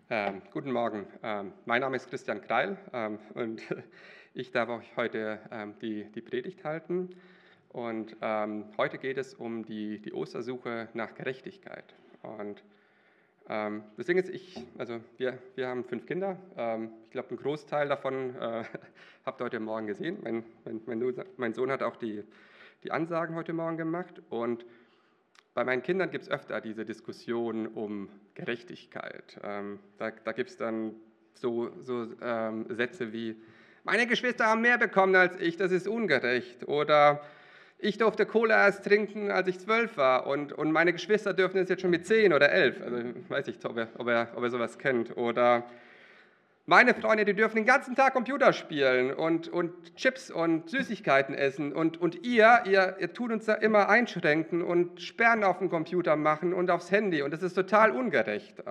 Guten Morgen. Mein Name ist Christian Kreil und ich darf euch heute die Predigt halten. Und heute geht es um die Ostersuche nach Gerechtigkeit. Und das Ding ist, wir haben 5 Kinder. Ich glaube, einen Großteil davon habt ihr heute Morgen gesehen. Mein Sohn hat auch die Ansagen heute Morgen gemacht. Und bei meinen Kindern gibt es öfter diese Diskussion um Gerechtigkeit. Da gibt es dann so Sätze wie: Meine Geschwister haben mehr bekommen als ich, das ist ungerecht. Oder ich durfte Cola erst trinken, als ich 12 war und meine Geschwister dürfen es jetzt schon mit 10 oder 11. Also ich weiß nicht, ob er sowas kennt. Oder meine Freunde, die dürfen den ganzen Tag Computer spielen und Chips und Süßigkeiten essen und ihr tut uns da immer einschränken und Sperren auf dem Computer machen und aufs Handy und das ist total ungerecht.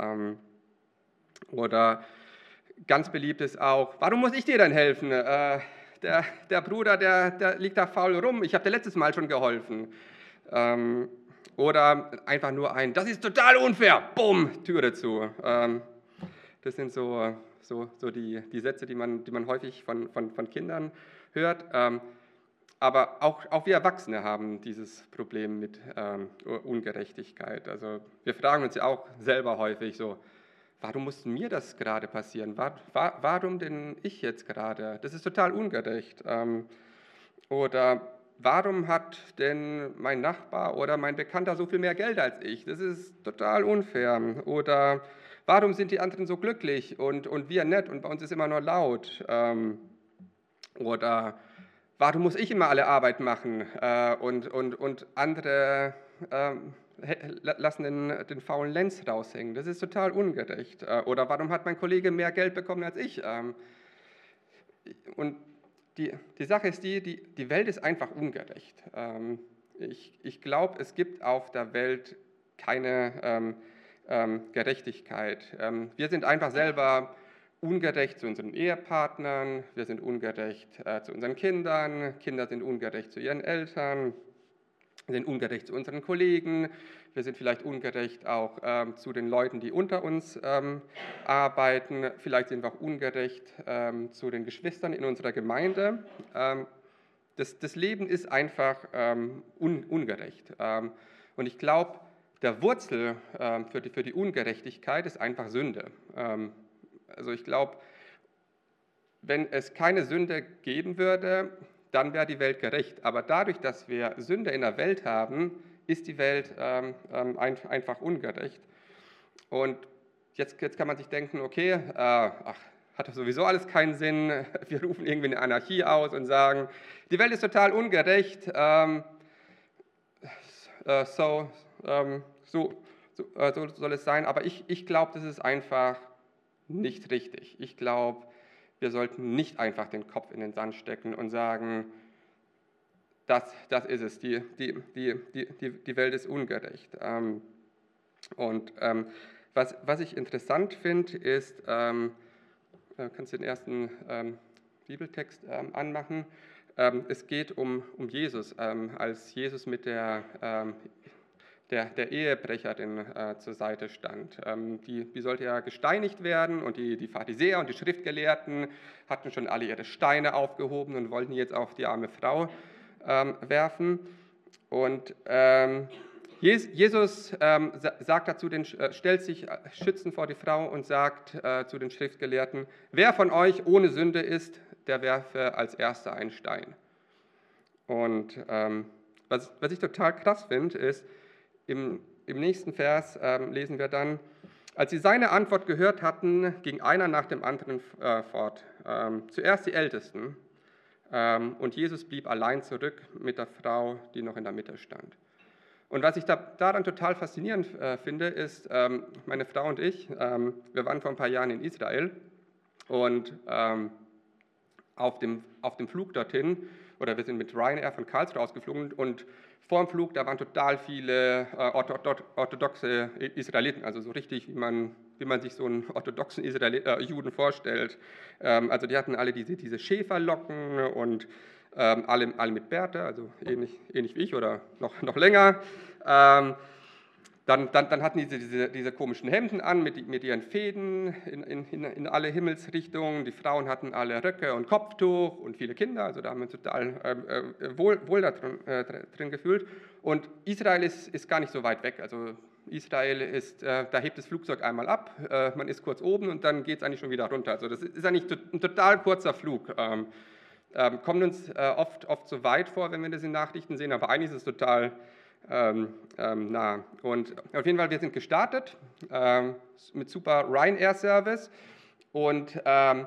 Oder ganz beliebt ist auch: Warum muss ich dir denn helfen? Der Bruder, der liegt da faul rum, ich habe dir letztes Mal schon geholfen. Oder einfach nur das ist total unfair, bumm, Türe zu. Das sind so die Sätze, die man häufig von Kindern hört. Aber auch wir Erwachsene haben dieses Problem mit Ungerechtigkeit. Also wir fragen uns ja auch selber häufig so: Warum musste mir das gerade passieren? Warum denn ich jetzt gerade? Das ist total ungerecht. Oder warum hat denn mein Nachbar oder mein Bekannter so viel mehr Geld als ich? Das ist total unfair. Oder warum sind die anderen so glücklich und wir nett und bei uns ist immer nur laut? Oder warum muss ich immer alle Arbeit machen und andere lassen den faulen Lenz raushängen? Das ist total ungerecht. Oder warum hat mein Kollege mehr Geld bekommen als ich? Und die Sache ist die Welt ist einfach ungerecht. Ich glaube, es gibt auf der Welt keine Gerechtigkeit. Wir sind einfach selber ungerecht zu unseren Ehepartnern, wir sind ungerecht zu unseren Kindern, Kinder sind ungerecht zu ihren Eltern, wir sind ungerecht zu unseren Kollegen, wir sind vielleicht ungerecht auch zu den Leuten, die unter uns arbeiten, vielleicht sind wir auch ungerecht zu den Geschwistern in unserer Gemeinde. Das Leben ist einfach ungerecht. Und ich glaube, der Wurzel für die Ungerechtigkeit ist einfach Sünde. Also ich glaube, wenn es keine Sünde geben würde, dann wäre die Welt gerecht. Aber dadurch, dass wir Sünde in der Welt haben, ist die Welt einfach ungerecht. Und jetzt kann man sich denken, okay, hat das sowieso alles keinen Sinn. Wir rufen irgendwie eine Anarchie aus und sagen, die Welt ist total ungerecht. So soll es sein. Aber ich glaube, das ist einfach nicht richtig. Ich glaube, wir sollten nicht einfach den Kopf in den Sand stecken und sagen, das ist es, die Welt ist ungerecht. Was ich interessant finde, ist, kannst du den ersten Bibeltext anmachen, es geht um Jesus, als Jesus mit der Ehebrecherin zur Seite stand. Die sollte ja gesteinigt werden und die Pharisäer und die Schriftgelehrten hatten schon alle ihre Steine aufgehoben und wollten jetzt auf die arme Frau werfen. Und Jesus sagt dazu, stellt sich schützend vor die Frau und sagt zu den Schriftgelehrten: Wer von euch ohne Sünde ist, der werfe als Erster einen Stein. Und was ich total krass finde, ist, im nächsten Vers lesen wir dann: Als sie seine Antwort gehört hatten, ging einer nach dem anderen fort. Zuerst die Ältesten. Und Jesus blieb allein zurück mit der Frau, die noch in der Mitte stand. Und was ich daran total faszinierend finde, ist, meine Frau und ich, wir waren vor ein paar Jahren in Israel und auf dem Flug dorthin, oder wir sind mit Ryanair von Karlsruhe ausgeflogen und vor dem Flug, da waren total viele orthodoxe Israeliten, also so richtig, wie man sich so einen orthodoxen Juden vorstellt. Also die hatten alle diese Schäferlocken und alle mit Bärte, also ähnlich wie ich oder noch länger. Dann hatten diese komischen Hemden an mit ihren Fäden in alle Himmelsrichtungen. Die Frauen hatten alle Röcke und Kopftuch und viele Kinder, also da haben wir uns total wohl da drin gefühlt. Und Israel ist gar nicht so weit weg. Also Israel ist, da hebt das Flugzeug einmal ab, man ist kurz oben und dann geht es eigentlich schon wieder runter. Also das ist eigentlich ein total kurzer Flug. Kommt uns oft so weit vor, wenn wir das in Nachrichten sehen, aber eigentlich ist es total nah. Und auf jeden Fall, wir sind gestartet mit super Ryanair-Service und dann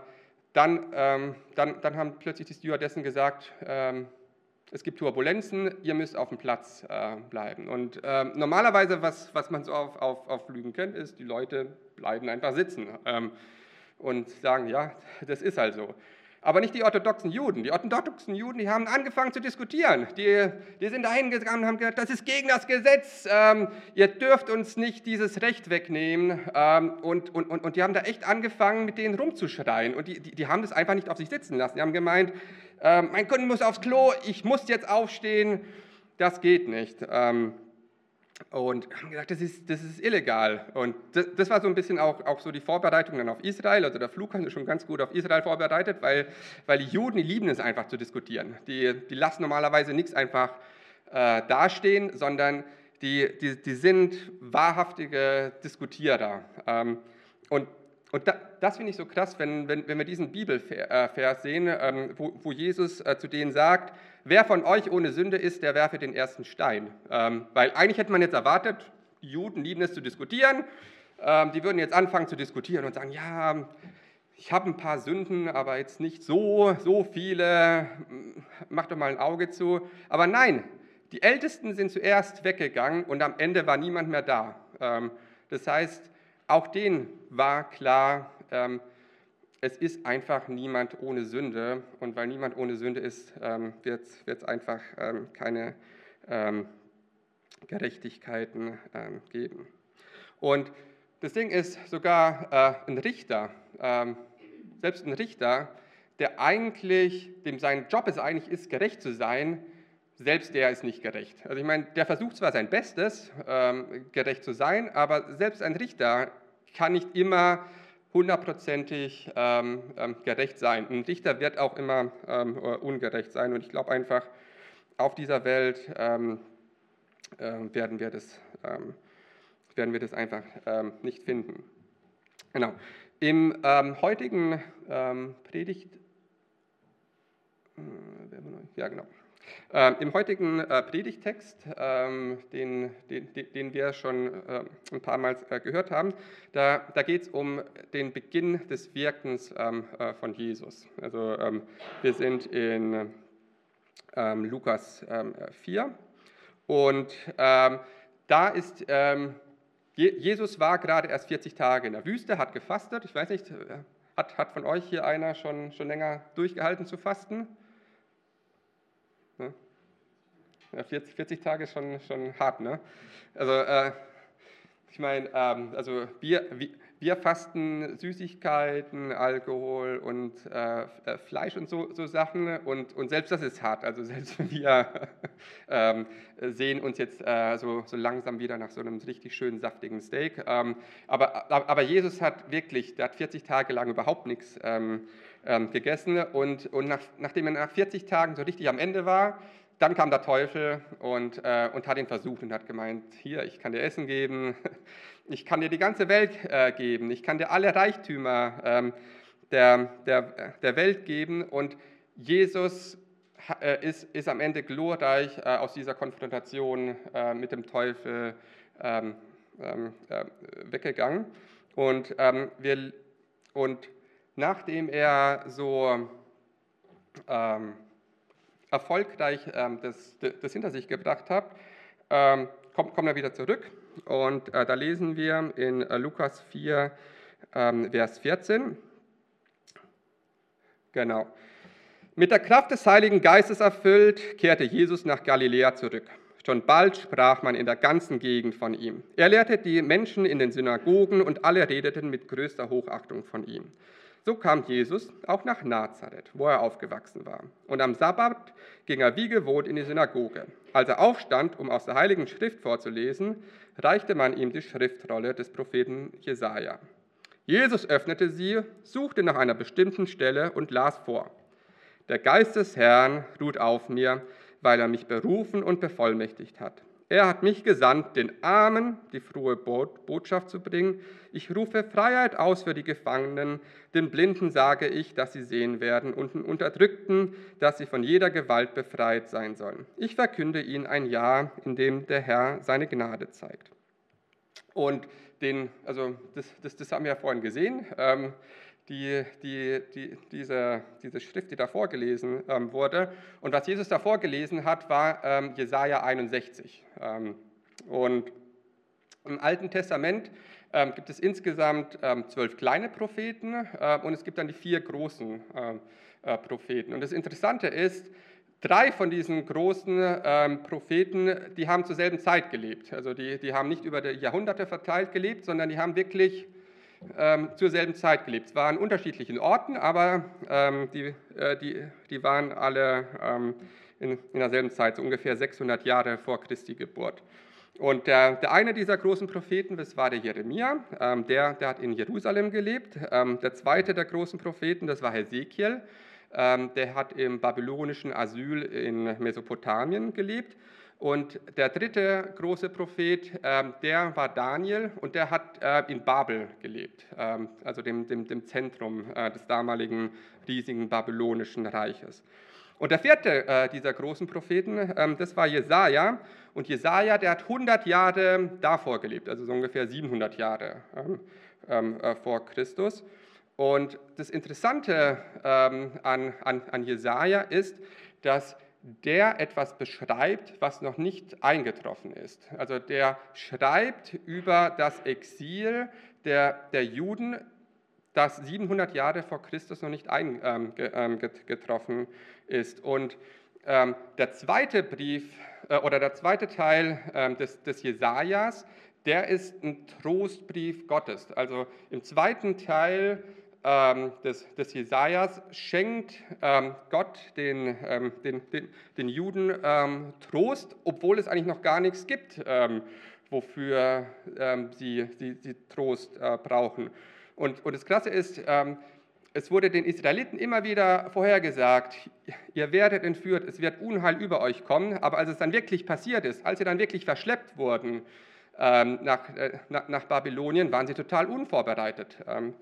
haben plötzlich die Stewardessen gesagt, es gibt Turbulenzen, ihr müsst auf dem Platz bleiben. Und normalerweise, was man so auf Flügen kennt, ist, die Leute bleiben einfach sitzen und sagen, ja, das ist halt so. Aber nicht die orthodoxen Juden. Die orthodoxen Juden, die haben angefangen zu diskutieren. Die sind dahin gegangen und haben gesagt, das ist gegen das Gesetz, ihr dürft uns nicht dieses Recht wegnehmen. Und die haben da echt angefangen, mit denen rumzuschreien. Und die haben das einfach nicht auf sich sitzen lassen. Die haben gemeint, mein Kunde muss aufs Klo, ich muss jetzt aufstehen, das geht nicht. Und haben gesagt, das ist illegal. Und das war so ein bisschen auch so die Vorbereitung dann auf Israel. Also der Flug haben wir schon ganz gut auf Israel vorbereitet, weil die Juden, die lieben es einfach zu diskutieren. Die lassen normalerweise nichts einfach dastehen, sondern die sind wahrhaftige Diskutierer. Und das finde ich so krass, wenn wir diesen Bibelvers sehen, wo Jesus zu denen sagt, wer von euch ohne Sünde ist, der werfe den ersten Stein. Weil eigentlich hätte man jetzt erwartet, die Juden lieben es zu diskutieren, die würden jetzt anfangen zu diskutieren und sagen, ja, ich habe ein paar Sünden, aber jetzt nicht so viele, mach doch mal ein Auge zu. Aber nein, die Ältesten sind zuerst weggegangen und am Ende war niemand mehr da. Das heißt, auch denen war klar, es ist einfach niemand ohne Sünde und weil niemand ohne Sünde ist, wird es einfach keine Gerechtigkeiten geben. Und das Ding ist, sogar ein Richter, selbst ein Richter, dem sein Job es eigentlich ist, gerecht zu sein, selbst der ist nicht gerecht. Also ich meine, der versucht zwar sein Bestes, gerecht zu sein, aber selbst ein Richter kann nicht immer hundertprozentig gerecht sein. Ein Richter wird auch immer ungerecht sein. Und ich glaube einfach, auf dieser Welt werden wir das einfach nicht finden. Genau. Im heutigen Im heutigen Predigttext, den wir schon ein paar Mal gehört haben, da geht es um den Beginn des Wirkens von Jesus. Also wir sind in Lukas 4 und da ist Jesus war gerade erst 40 Tage in der Wüste, hat gefastet. Ich weiß nicht, hat von euch hier einer schon länger durchgehalten zu fasten? Ja, 40 Tage ist schon hart, ne? Also ich meine, also wir fasten Süßigkeiten, Alkohol und Fleisch und so Sachen und selbst das ist hart. Also selbst wir sehen uns jetzt so langsam wieder nach so einem richtig schönen, saftigen Steak. Aber Jesus hat 40 Tage lang überhaupt nichts gegessen und nachdem er nach 40 Tagen so richtig am Ende war, dann kam der Teufel und hat ihn versucht und hat gemeint, hier, ich kann dir Essen geben, ich kann dir die ganze Welt geben, ich kann dir alle Reichtümer der Welt geben. Und Jesus ist am Ende glorreich aus dieser Konfrontation mit dem Teufel weggegangen. Und nachdem er so erfolgreich das hinter sich gebracht hat, kommt er wieder zurück. Und da lesen wir in Lukas 4, Vers 14. Genau. Mit der Kraft des Heiligen Geistes erfüllt, kehrte Jesus nach Galiläa zurück. Schon bald sprach man in der ganzen Gegend von ihm. Er lehrte die Menschen in den Synagogen und alle redeten mit größter Hochachtung von ihm. So kam Jesus auch nach Nazareth, wo er aufgewachsen war. Und am Sabbat ging er wie gewohnt in die Synagoge. Als er aufstand, um aus der Heiligen Schrift vorzulesen, reichte man ihm die Schriftrolle des Propheten Jesaja. Jesus öffnete sie, suchte nach einer bestimmten Stelle und las vor. Der Geist des Herrn ruht auf mir, weil er mich berufen und bevollmächtigt hat. Er hat mich gesandt, den Armen die frohe Botschaft zu bringen. Ich rufe Freiheit aus für die Gefangenen, den Blinden sage ich, dass sie sehen werden, und den Unterdrückten, dass sie von jeder Gewalt befreit sein sollen. Ich verkünde ihnen ein Jahr, in dem der Herr seine Gnade zeigt. Und das haben wir ja vorhin gesehen. Diese Schrift, die da vorgelesen wurde. Und was Jesus da vorgelesen hat, war Jesaja 61. Und im Alten Testament gibt es insgesamt 12 kleine Propheten und es gibt dann die 4 großen Propheten. Und das Interessante ist, 3 von diesen großen Propheten, die haben zur selben Zeit gelebt. Also die haben nicht über die Jahrhunderte verteilt gelebt, sondern die haben wirklich zur selben Zeit gelebt. Es waren an unterschiedlichen Orten, aber die waren alle in derselben Zeit, so ungefähr 600 Jahre vor Christi Geburt. Und der eine dieser großen Propheten, das war der Jeremia, der hat in Jerusalem gelebt. Der zweite der großen Propheten, das war Hesekiel, der hat im babylonischen Asyl in Mesopotamien gelebt. Und der dritte große Prophet, der war Daniel und der hat in Babel gelebt, also dem Zentrum des damaligen riesigen babylonischen Reiches. Und der vierte dieser großen Propheten, das war Jesaja. Und Jesaja, der hat 100 Jahre davor gelebt, also so ungefähr 700 Jahre vor Christus. Und das Interessante an Jesaja ist, dass der etwas beschreibt, was noch nicht eingetroffen ist. Also der schreibt über das Exil der Juden, das 700 Jahre vor Christus noch nicht eingetroffen ist. Und der zweite Brief oder der zweite Teil des Jesajas, der ist ein Trostbrief Gottes. Also im zweiten Teil des Jesajas schenkt Gott den Juden Trost, obwohl es eigentlich noch gar nichts gibt, wofür sie Trost brauchen. Und das Krasse ist, es wurde den Israeliten immer wieder vorhergesagt, ihr werdet entführt, es wird Unheil über euch kommen, aber als es dann wirklich passiert ist, als sie dann wirklich verschleppt wurden nach Babylonien, waren sie total unvorbereitet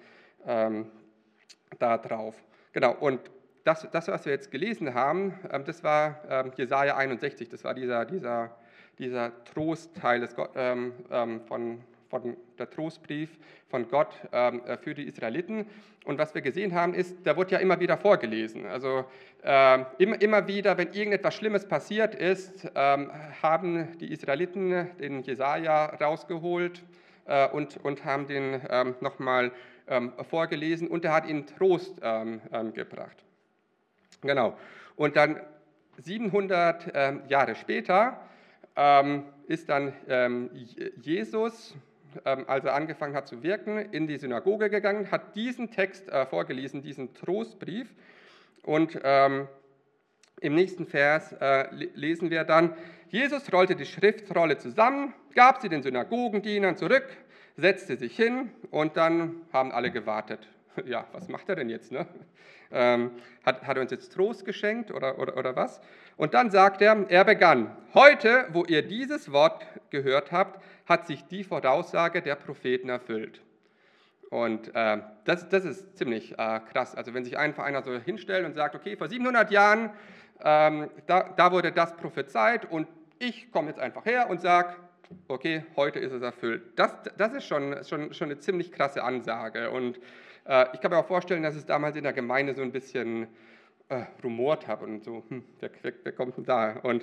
darauf. Genau, und das, was wir jetzt gelesen haben, das war Jesaja 61, das war dieser Trostteil von der Trostbrief von Gott für die Israeliten. Und was wir gesehen haben, ist, da wird ja immer wieder vorgelesen. Also immer wieder, wenn irgendetwas Schlimmes passiert ist, haben die Israeliten den Jesaja rausgeholt und haben den nochmal vorgelesen und er hat ihnen Trost gebracht. Genau. Und dann 700 Jahre später ist dann Jesus, als er angefangen hat zu wirken, in die Synagoge gegangen, hat diesen Text vorgelesen, diesen Trostbrief. Und im nächsten Vers lesen wir dann, Jesus rollte die Schriftrolle zusammen, gab sie den Synagogendienern zurück, setzte sich hin und dann haben alle gewartet. Ja, was macht er denn jetzt? Ne? Hat er uns jetzt Trost geschenkt oder was? Und dann sagt er begann, heute, wo ihr dieses Wort gehört habt, hat sich die Voraussage der Propheten erfüllt. Und das ist ziemlich krass. Also wenn sich einfach einer so hinstellt und sagt, okay, vor 700 Jahren, da wurde das prophezeit und ich komme jetzt einfach her und sage, okay, heute ist es erfüllt. Das ist schon eine ziemlich krasse Ansage. Und ich kann mir auch vorstellen, dass es damals in der Gemeinde so ein bisschen rumort hat und so, wer kommt denn da? Und,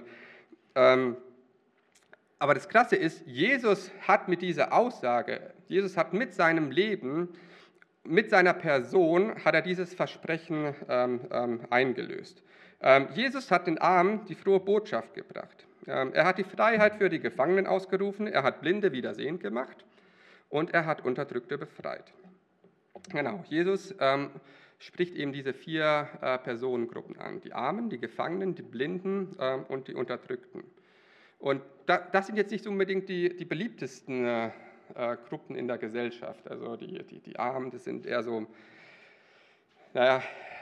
aber das Krasse ist, Jesus hat mit dieser Aussage, Jesus hat mit seinem Leben, mit seiner Person, hat er dieses Versprechen eingelöst. Jesus hat den Armen die frohe Botschaft gebracht. Er hat die Freiheit für die Gefangenen ausgerufen, er hat Blinde wieder sehend gemacht und er hat Unterdrückte befreit. Genau, Jesus spricht eben diese 4 Personengruppen an. Die Armen, die Gefangenen, die Blinden und die Unterdrückten. Und das sind jetzt nicht unbedingt die beliebtesten Gruppen in der Gesellschaft. Also die Armen, das sind eher so, naja,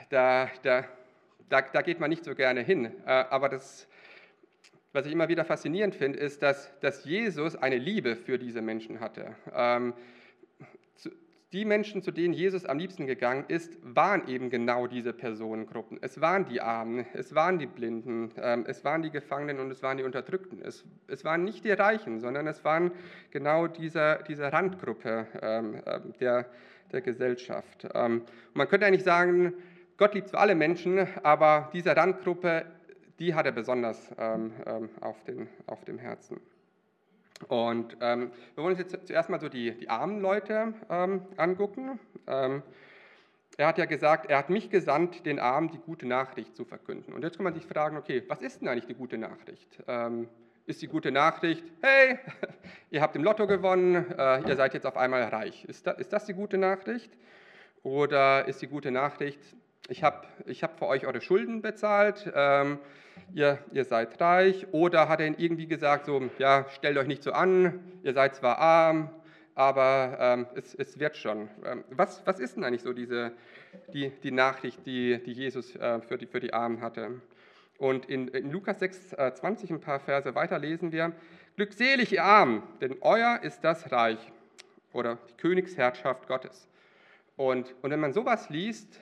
da geht man nicht so gerne hin. Aber was ich immer wieder faszinierend finde, ist, dass Jesus eine Liebe für diese Menschen hatte. Die Menschen, zu denen Jesus am liebsten gegangen ist, waren eben genau diese Personengruppen. Es waren die Armen, es waren die Blinden, es waren die Gefangenen und es waren die Unterdrückten. Es waren nicht die Reichen, sondern es waren genau diese Randgruppe der Gesellschaft. Man könnte eigentlich sagen, Gott liebt zwar alle Menschen, aber diese Randgruppe, die hat er besonders auf dem Herzen. Und wir wollen uns jetzt zuerst mal so die armen Leute angucken. Er hat ja gesagt, er hat mich gesandt, den Armen die gute Nachricht zu verkünden. Und jetzt kann man sich fragen, okay, was ist denn eigentlich die gute Nachricht? Ist die gute Nachricht, hey, ihr habt im Lotto gewonnen, ihr seid jetzt auf einmal reich. Ist das die gute Nachricht? Oder ist die gute Nachricht, ich hab für euch eure Schulden bezahlt, ihr seid reich? Oder hat er ihnen irgendwie gesagt, so, ja, stellt euch nicht so an, ihr seid zwar arm, aber es wird schon. Was ist denn eigentlich so die Nachricht, die Jesus für die Armen hatte? Und in Lukas 6,20, ein paar Verse weiter, lesen wir, glückselig ihr Armen, denn euer ist das Reich oder die Königsherrschaft Gottes. Und wenn man sowas liest,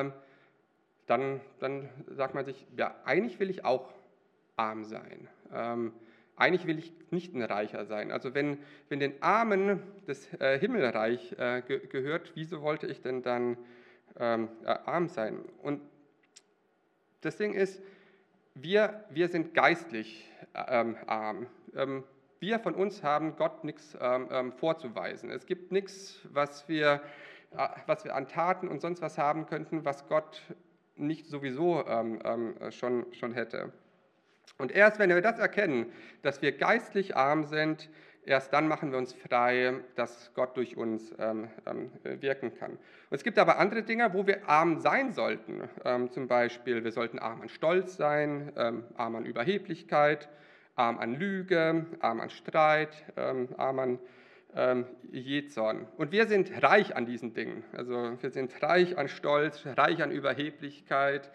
dann sagt man sich, ja, eigentlich will ich auch arm sein. Eigentlich will ich nicht ein Reicher sein. Also wenn den Armen das Himmelreich gehört, wieso wollte ich denn dann arm sein? Und das Ding ist, wir sind geistlich arm. Wir von uns haben Gott nichts vorzuweisen. Es gibt nichts, was wir an Taten und sonst was haben könnten, was Gott nicht sowieso schon hätte. Und erst wenn wir das erkennen, dass wir geistlich arm sind, erst dann machen wir uns frei, dass Gott durch uns wirken kann. Und es gibt aber andere Dinge, wo wir arm sein sollten. Zum Beispiel, wir sollten arm an Stolz sein, arm an Überheblichkeit, arm an Lüge, arm an Streit, arm an Jähzorn. Und wir sind reich an diesen Dingen. Also wir sind reich an Stolz, reich an Überheblichkeit,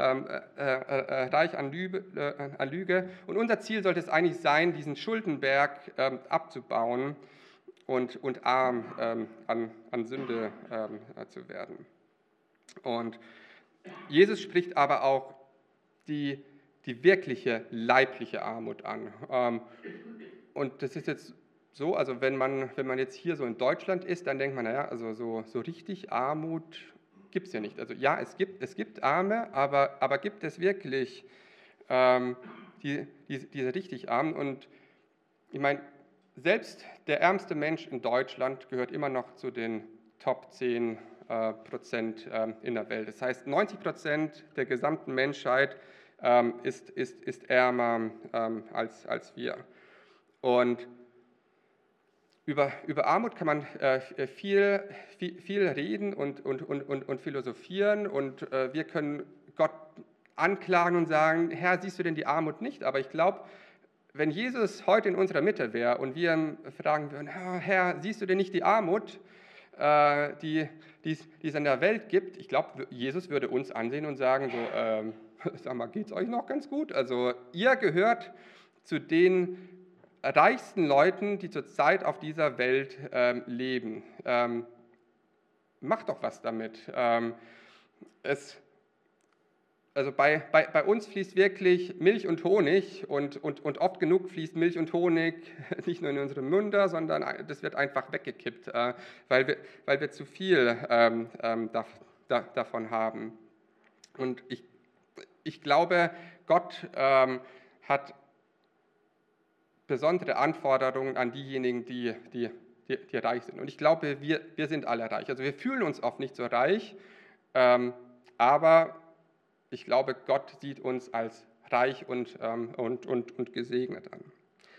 reich an Lüge. Und unser Ziel sollte es eigentlich sein, diesen Schuldenberg abzubauen und arm an Sünde zu werden. Und Jesus spricht aber auch die wirkliche leibliche Armut an. Und das ist jetzt so, also wenn man jetzt hier so in Deutschland ist, dann denkt man, naja, also so richtig Armut gibt es ja nicht. Also ja, es gibt Arme, aber gibt es wirklich diese richtig Armen? Und ich meine, selbst der ärmste Mensch in Deutschland gehört immer noch zu den Top 10% in der Welt. Das heißt, 90% der gesamten Menschheit ist ärmer als wir. Und über Armut kann man viel reden und philosophieren und wir können Gott anklagen und sagen, Herr, siehst du denn die Armut nicht? Aber ich glaube, wenn Jesus heute in unserer Mitte wäre und wir ihn fragen würden, Herr, siehst du denn nicht die Armut, die es in der Welt gibt? Ich glaube, Jesus würde uns ansehen und sagen, so, sag mal, geht es euch noch ganz gut? Also ihr gehört zu den reichsten Leuten, die zurzeit auf dieser Welt leben. Macht doch was damit. Also bei uns fließt wirklich Milch und Honig und oft genug fließt Milch und Honig nicht nur in unsere Münder, sondern das wird einfach weggekippt, weil wir zu viel davon haben. Und ich glaube, Gott hat besondere Anforderungen an diejenigen, die reich sind. Und ich glaube, wir sind alle reich. Also wir fühlen uns oft nicht so reich, aber ich glaube, Gott sieht uns als reich und gesegnet an.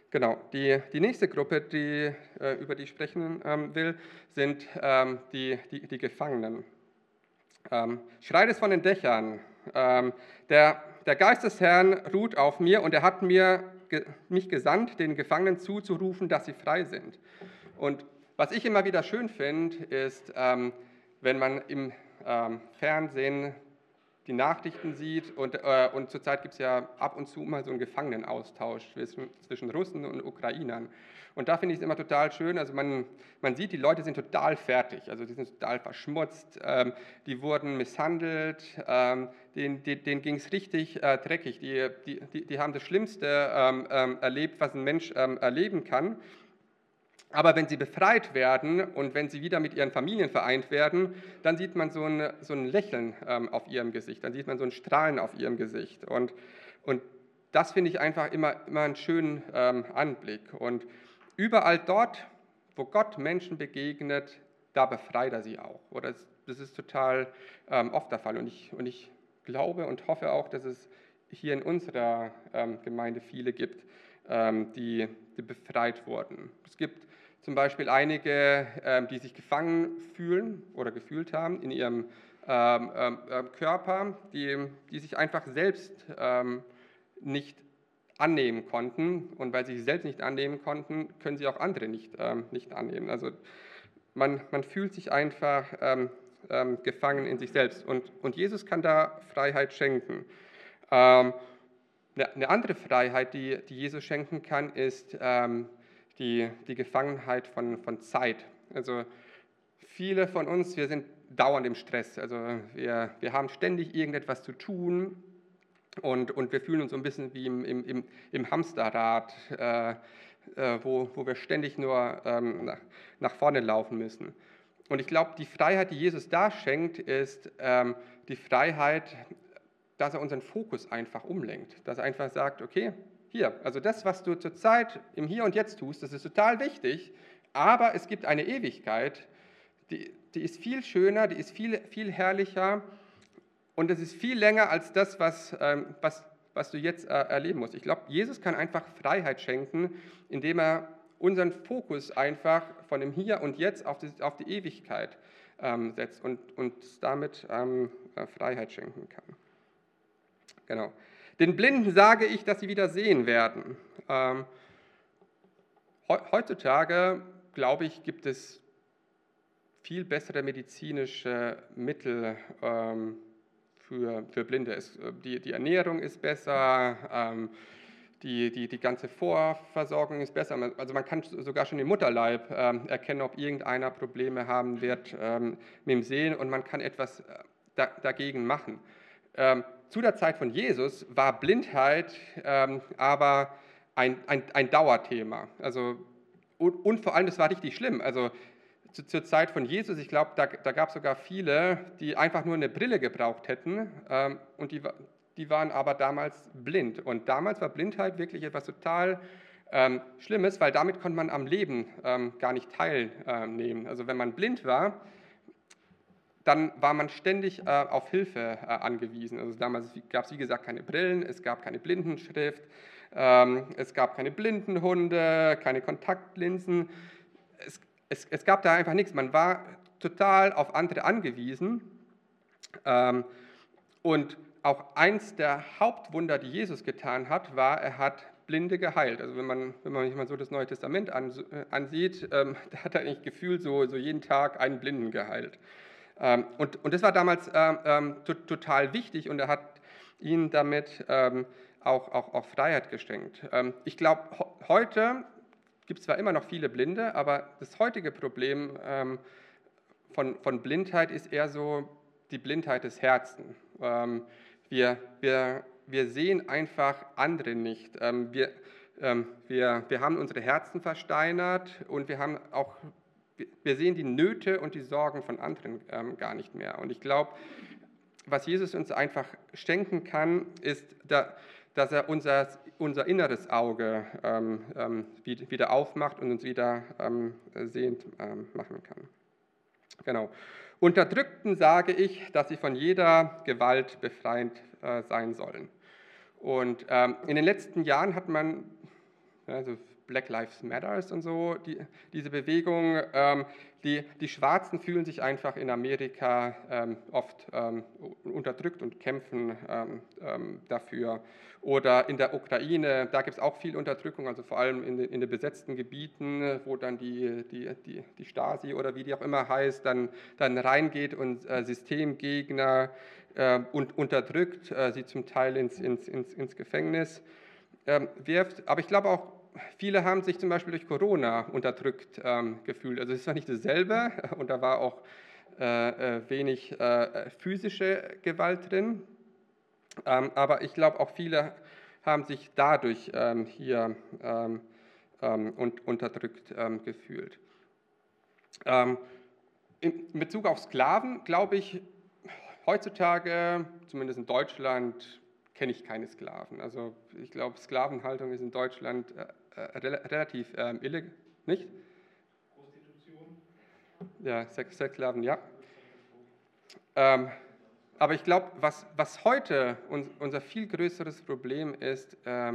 Genau, die nächste Gruppe, über die ich sprechen will, sind die Gefangenen. Schreit es von den Dächern, der Geist des Herrn ruht auf mir und er hat mich gesandt, den Gefangenen zuzurufen, dass sie frei sind. Und was ich immer wieder schön finde, ist, wenn man im Fernsehen die Nachrichten sieht und zurzeit gibt es ja ab und zu mal so einen Gefangenenaustausch zwischen Russen und Ukrainern. Und da finde ich es immer total schön, also man sieht, die Leute sind total fertig, also die sind total verschmutzt, die wurden misshandelt, denen ging es richtig dreckig, die haben das Schlimmste erlebt, was ein Mensch erleben kann. Aber wenn sie befreit werden und wenn sie wieder mit ihren Familien vereint werden, dann sieht man so ein Lächeln auf ihrem Gesicht, dann sieht man so ein Strahlen auf ihrem Gesicht. Und das finde ich einfach immer einen schönen Anblick. Und überall dort, wo Gott Menschen begegnet, da befreit er sie auch. Oder das ist total oft der Fall. Und ich glaube und hoffe auch, dass es hier in unserer Gemeinde viele gibt, die befreit wurden. Es gibt zum Beispiel einige, die sich gefangen fühlen oder gefühlt haben in ihrem Körper, die sich einfach selbst nicht annehmen konnten. Und weil sie sich selbst nicht annehmen konnten, können sie auch andere nicht annehmen. Also man fühlt sich einfach gefangen in sich selbst. Und Jesus kann da Freiheit schenken. Eine andere Freiheit, die Jesus schenken kann, ist die Gefangenheit von Zeit. Also viele von uns, wir sind dauernd im Stress. Also wir haben ständig irgendetwas zu tun und wir fühlen uns so ein bisschen wie im Hamsterrad, wo wir ständig nur nach vorne laufen müssen. Und ich glaube, die Freiheit, die Jesus da schenkt, ist die Freiheit, dass er unseren Fokus einfach umlenkt. Dass er einfach sagt, okay, hier, also das, was du zurzeit im Hier und Jetzt tust, das ist total wichtig, aber es gibt eine Ewigkeit, die ist viel schöner, die ist viel herrlicher und es ist viel länger als das, was du jetzt erleben musst. Ich glaube, Jesus kann einfach Freiheit schenken, indem er unseren Fokus einfach von dem Hier und Jetzt auf die Ewigkeit setzt und damit Freiheit schenken kann. Genau. Den Blinden sage ich, dass sie wieder sehen werden. Heutzutage, glaube ich, gibt es viel bessere medizinische Mittel für Blinde. Die Ernährung ist besser, die ganze Vorversorgung ist besser. Also man kann sogar schon im Mutterleib erkennen, ob irgendeiner Probleme haben wird mit dem Sehen und man kann etwas dagegen machen. Zu der Zeit von Jesus war Blindheit aber ein Dauerthema. Also, und vor allem, das war richtig schlimm. Also zur Zeit von Jesus, ich glaube, da gab es sogar viele, die einfach nur eine Brille gebraucht hätten und die waren aber damals blind. Und damals war Blindheit wirklich etwas total Schlimmes, weil damit konnte man am Leben gar nicht teilnehmen. Also wenn man blind war, dann war man ständig auf Hilfe angewiesen. Also damals gab es, wie gesagt, keine Brillen, es gab keine Blindenschrift, es gab keine Blindenhunde, keine Kontaktlinsen. Es gab da einfach nichts. Man war total auf andere angewiesen. Und auch eins der Hauptwunder, die Jesus getan hat, war, er hat Blinde geheilt. Also wenn man sich mal so das Neue Testament ansieht, da hat er eigentlich gefühlt so jeden Tag einen Blinden geheilt. Und das war damals total wichtig und er hat ihnen damit auch Freiheit geschenkt. Ich glaube, heute gibt es zwar immer noch viele Blinde, aber das heutige Problem von Blindheit ist eher so die Blindheit des Herzens. Wir sehen einfach andere nicht. Wir haben unsere Herzen versteinert und wir sehen die Nöte und die Sorgen von anderen gar nicht mehr. Und ich glaube, was Jesus uns einfach schenken kann, ist, dass er unser inneres Auge wieder aufmacht und uns wieder sehend machen kann. Genau. Unterdrückten sage ich, dass sie von jeder Gewalt befreit sein sollen. Und in den letzten Jahren hat man, also Black Lives Matters und so, diese Bewegung. Die Schwarzen fühlen sich einfach in Amerika oft unterdrückt und kämpfen dafür. Oder in der Ukraine, da gibt es auch viel Unterdrückung, also vor allem in den besetzten Gebieten, wo dann die Stasi oder wie die auch immer heißt, dann reingeht und Systemgegner und unterdrückt, sie zum Teil ins Gefängnis wirft. Aber ich glaube auch, viele haben sich zum Beispiel durch Corona unterdrückt gefühlt. Also es ist zwar nicht dasselbe und da war auch wenig physische Gewalt drin, aber ich glaube auch viele haben sich dadurch hier unterdrückt gefühlt. In Bezug auf Sklaven glaube ich, heutzutage, zumindest in Deutschland, kenne ich keine Sklaven. Also ich glaube, Sklavenhaltung ist in Deutschland relativ illegal, nicht? Prostitution? Ja, Sexsklaven, ja. Aber ich glaube, was heute unser viel größeres Problem ist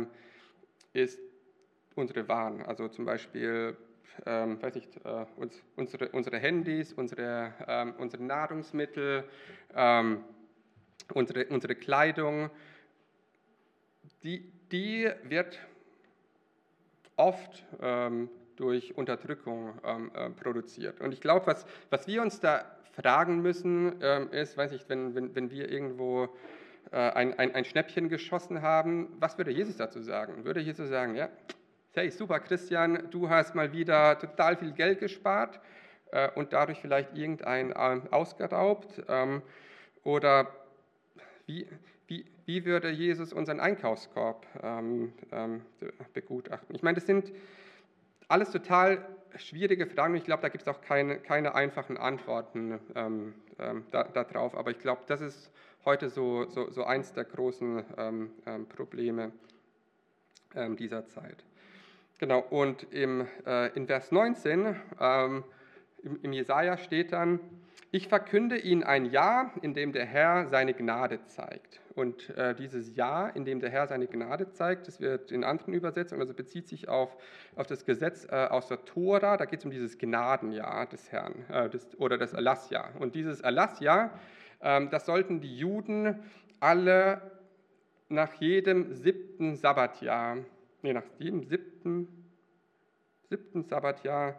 unsere Waren. Also zum Beispiel, weiß nicht, unsere Handys, unsere Nahrungsmittel, unsere Kleidung, die wird oft durch Unterdrückung produziert. Und ich glaube, was wir uns da fragen müssen, ist, weiß ich, wenn wir irgendwo ein Schnäppchen geschossen haben, was würde Jesus dazu sagen? Würde Jesus sagen, ja, hey, super Christian, du hast mal wieder total viel Geld gespart und dadurch vielleicht irgendeinen ausgeraubt? Oder wie würde Jesus unseren Einkaufskorb begutachten? Ich meine, das sind alles total schwierige Fragen und ich glaube, da gibt es auch keine einfachen Antworten darauf. Aber ich glaube, das ist heute so eins der großen Probleme dieser Zeit. Genau, und in Vers 19 im Jesaja steht dann: Ich verkünde Ihnen ein Jahr, in dem der Herr seine Gnade zeigt. Und dieses Jahr, in dem der Herr seine Gnade zeigt, das wird in anderen Übersetzungen, also bezieht sich auf das Gesetz aus der Tora, da geht es um dieses Gnadenjahr des Herrn oder das Erlassjahr. Und dieses Erlassjahr, das sollten die Juden alle nach jedem 7. Sabbatjahr, nach jedem siebten Sabbatjahr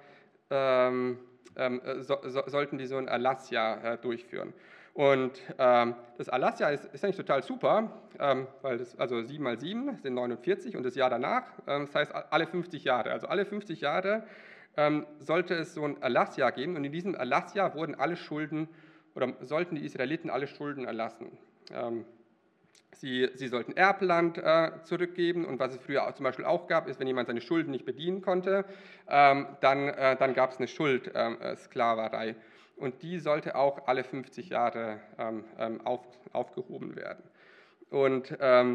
sollten die so ein Erlassjahr durchführen. Und das Erlassjahr ist eigentlich total super, weil das, also 7 mal 7 sind 49 und das Jahr danach, das heißt alle 50 Jahre. Also alle 50 Jahre sollte es so ein Erlassjahr geben und in diesem Erlassjahr wurden alle Schulden oder sollten die Israeliten alle Schulden erlassen. Sie sollten Erbland zurückgeben und was es früher zum Beispiel auch gab, ist, wenn jemand seine Schulden nicht bedienen konnte, dann gab es eine Schuldsklaverei und die sollte auch alle 50 Jahre aufgehoben werden. Und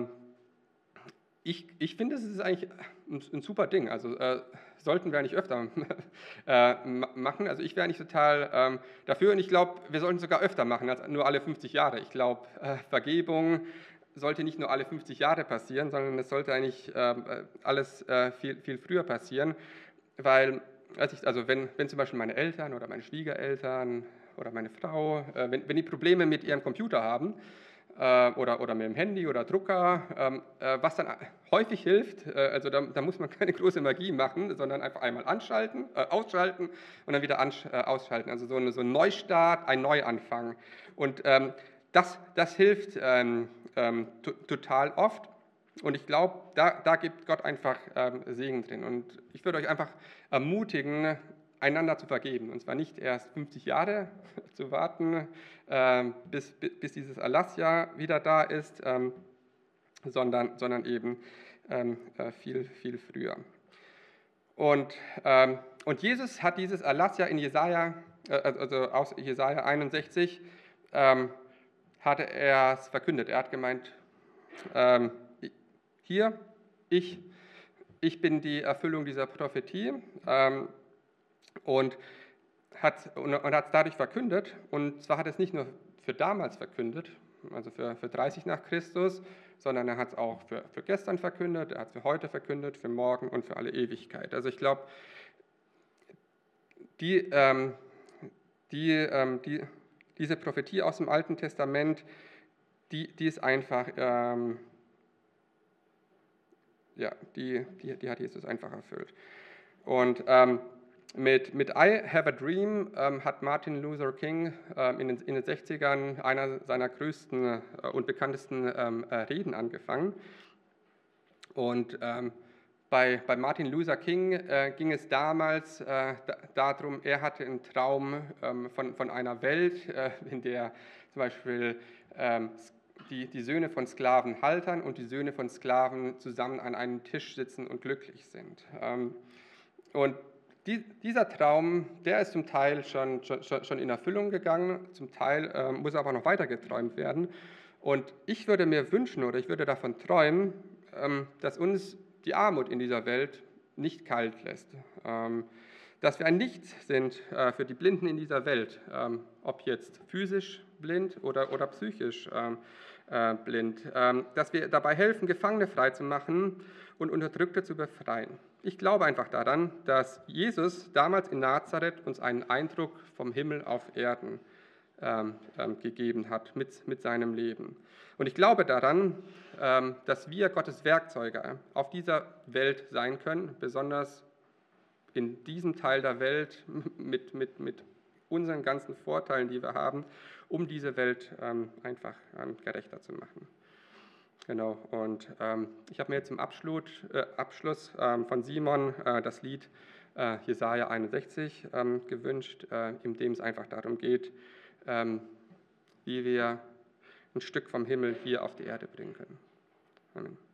ich finde, das ist eigentlich ein super Ding, also sollten wir eigentlich öfter machen. Also ich wäre eigentlich total dafür und ich glaube, wir sollten es sogar öfter machen als nur alle 50 Jahre. Ich glaube, Vergebung sollte nicht nur alle 50 Jahre passieren, sondern es sollte eigentlich alles viel früher passieren, weil, also wenn zum Beispiel meine Eltern oder meine Schwiegereltern oder meine Frau, wenn die Probleme mit ihrem Computer haben oder mit dem Handy oder Drucker, was dann häufig hilft, also da muss man keine große Magie machen, sondern einfach einmal ausschalten und dann wieder ausschalten, also so ein Neustart, ein Neuanfang und das hilft total oft und ich glaube, da gibt Gott einfach Segen drin und ich würde euch einfach ermutigen, einander zu vergeben und zwar nicht erst 50 Jahre zu warten, bis dieses Erlassjahr wieder da ist, sondern eben viel früher. Und Jesus hat dieses Erlassjahr in Jesaja, also aus Jesaja 61, hatte er es verkündet. Er hat gemeint, hier, ich bin die Erfüllung dieser Prophetie und hat es dadurch verkündet. Und zwar hat es nicht nur für damals verkündet, also für 30 nach Christus, sondern er hat es auch für gestern verkündet, er hat es für heute verkündet, für morgen und für alle Ewigkeit. Also ich glaube, diese Prophetie aus dem Alten Testament, die ist einfach, die hat Jesus einfach erfüllt. Und mit I Have a Dream hat Martin Luther King in den 60ern einer seiner größten und bekanntesten Reden angefangen. Und bei Martin Luther King ging es damals darum, er hatte einen Traum von einer Welt, in der zum Beispiel die Söhne von Sklavenhaltern und die Söhne von Sklaven zusammen an einem Tisch sitzen und glücklich sind. Und dieser Traum, der ist zum Teil schon in Erfüllung gegangen, zum Teil muss aber noch weiter geträumt werden. Und ich würde mir wünschen oder ich würde davon träumen, dass uns die Armut in dieser Welt nicht kalt lässt. Dass wir ein Licht sind für die Blinden in dieser Welt, ob jetzt physisch blind oder psychisch blind. Dass wir dabei helfen, Gefangene freizumachen und Unterdrückte zu befreien. Ich glaube einfach daran, dass Jesus damals in Nazareth uns einen Eindruck vom Himmel auf Erden gegeben hat mit seinem Leben. Und ich glaube daran, dass wir Gottes Werkzeuge auf dieser Welt sein können, besonders in diesem Teil der Welt mit unseren ganzen Vorteilen, die wir haben, um diese Welt einfach gerechter zu machen. Genau, und ich habe mir jetzt zum Abschluss von Simon das Lied Jesaja 61 gewünscht, in dem es einfach darum geht, wie wir ein Stück vom Himmel hier auf die Erde bringen können. Amen.